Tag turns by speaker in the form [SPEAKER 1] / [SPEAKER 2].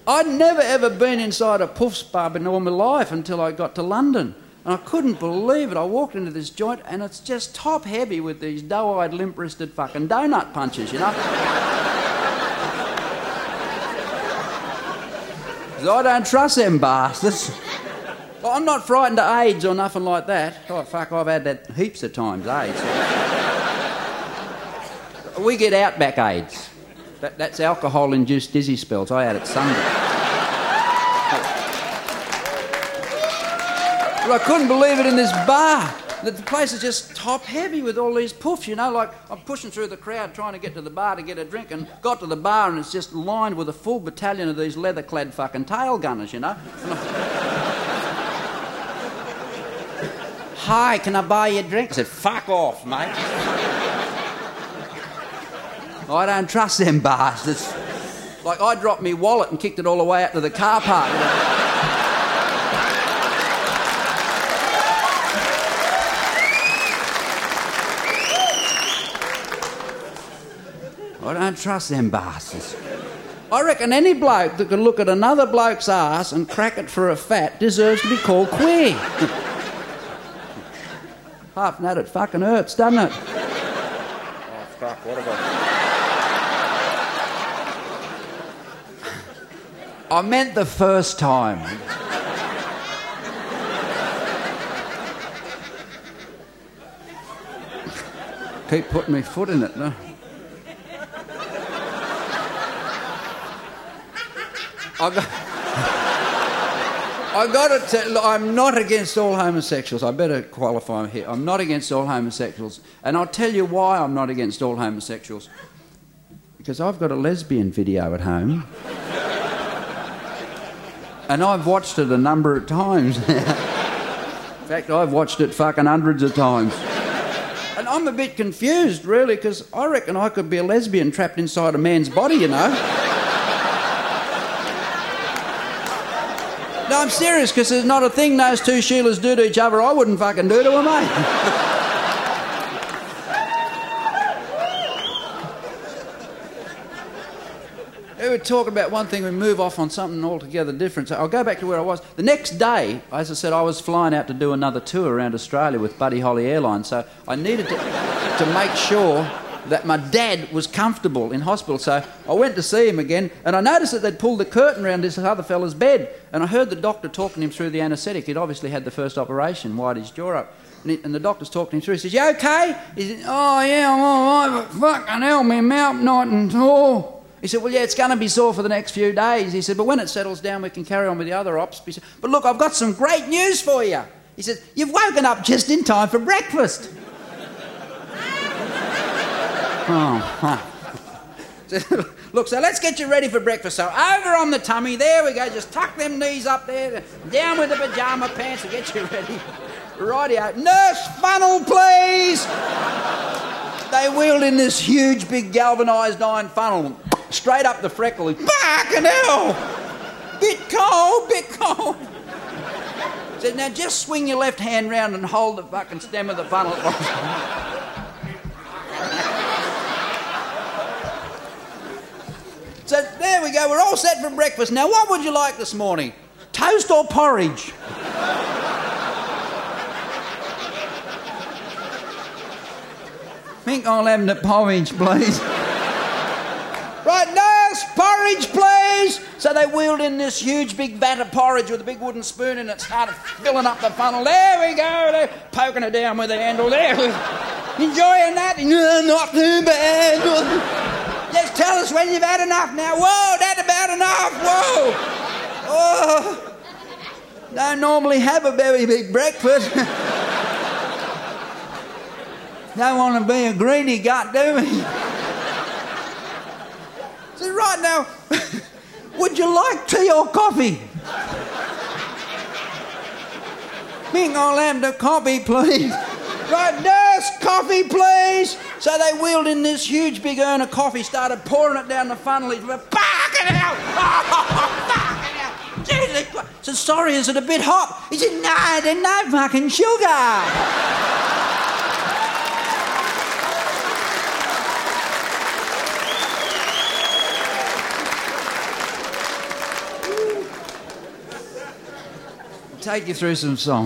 [SPEAKER 1] I'd never ever been inside a Puffs pub in all my life until I got to London. And I couldn't believe it. I walked into this joint and it's just top heavy with these doe-eyed, limp-wristed fucking donut punchers, you know? 'Cause I don't trust them bastards. Well, I'm not frightened of AIDS or nothing like that. Oh, fuck, I've had that heaps of times, AIDS. We get Outback AIDS. That's alcohol-induced dizzy spells. I had it Sunday. Well, I couldn't believe it in this bar. The place is just top-heavy with all these puffs, you know, like I'm pushing through the crowd trying to get to the bar to get a drink and got to the bar and it's just lined with a full battalion of these leather-clad fucking tail gunners, you know. Hi, can I buy you a drink? I said, fuck off, mate. I don't trust them bastards. Like, I dropped me wallet and kicked it all the way out to the car park. You know? I don't trust them bastards. I reckon any bloke that can look at another bloke's ass and crack it for a fat deserves to be called queer. Apart from that, it fucking hurts, doesn't it? Oh, fuck, what have I meant the first time. Keep putting my foot in it, no? I got to tell, I'm not against all homosexuals. I better qualify here. I'm not against all homosexuals. And I'll tell you why I'm not against all homosexuals. Because I've got a lesbian video at home. And I've watched it a number of times. In fact, I've watched it fucking hundreds of times. And I'm a bit confused, really, because I reckon I could be a lesbian trapped inside a man's body, you know. No, I'm serious, because there's not a thing those two Sheilas do to each other I wouldn't fucking do to a mate. We were talking about one thing, we move off on something altogether different. So I'll go back to where I was. The next day, as I said, I was flying out to do another tour around Australia with Buddy Holly Airlines, so I needed to make sure that my dad was comfortable in hospital. So I went to see him again, and I noticed that they'd pulled the curtain around this other fella's bed, and I heard the doctor talking him through the anaesthetic. He'd obviously had the first operation, wired his jaw up. And the doctor's talking him through. He says, "You okay?" He said, "Oh, yeah, I'm all right, but fucking hell, my mouth not and sore." He said, "Well, yeah, it's going to be sore for the next few days." He said, "But when it settles down, we can carry on with the other ops." He said, "But look, I've got some great news for you." He says, "You've woken up just in time for breakfast." Look, so let's get you ready for breakfast. So over on the tummy, there we go, just tuck them knees up there, down with the pyjama pants to get you ready. Rightio. "Nurse, funnel, please." They wheeled in this huge, big galvanised iron funnel, straight up the freckle. Fucking hell! Bit cold. Said, "Now just swing your left hand round and hold the fucking stem of the funnel." So there we go, we're all set for breakfast. Now what would you like this morning? Toast or porridge? Think I'll have the porridge, please. Right, nurse, porridge, please. So they wheeled in this huge big vat of porridge with a big wooden spoon and it started filling up the funnel. There we go, they're poking it down with the handle there. Enjoying that? No, not too bad. Just tell us when you've had enough now. Whoa, that's about enough, whoa. Oh, don't normally have a very big breakfast. Don't want to be a greedy gut, do we? So right now, would you like tea or coffee? Think I'll have the coffee, please. Right, nurse, coffee, please. So they wheeled in this huge big urn of coffee, started pouring it down the funnel. He went, "Fucking hell! Oh, fucking hell! Jesus Christ!" I said, "Sorry, is it a bit hot?" He said, "No, there's no fucking sugar." take you through some songs.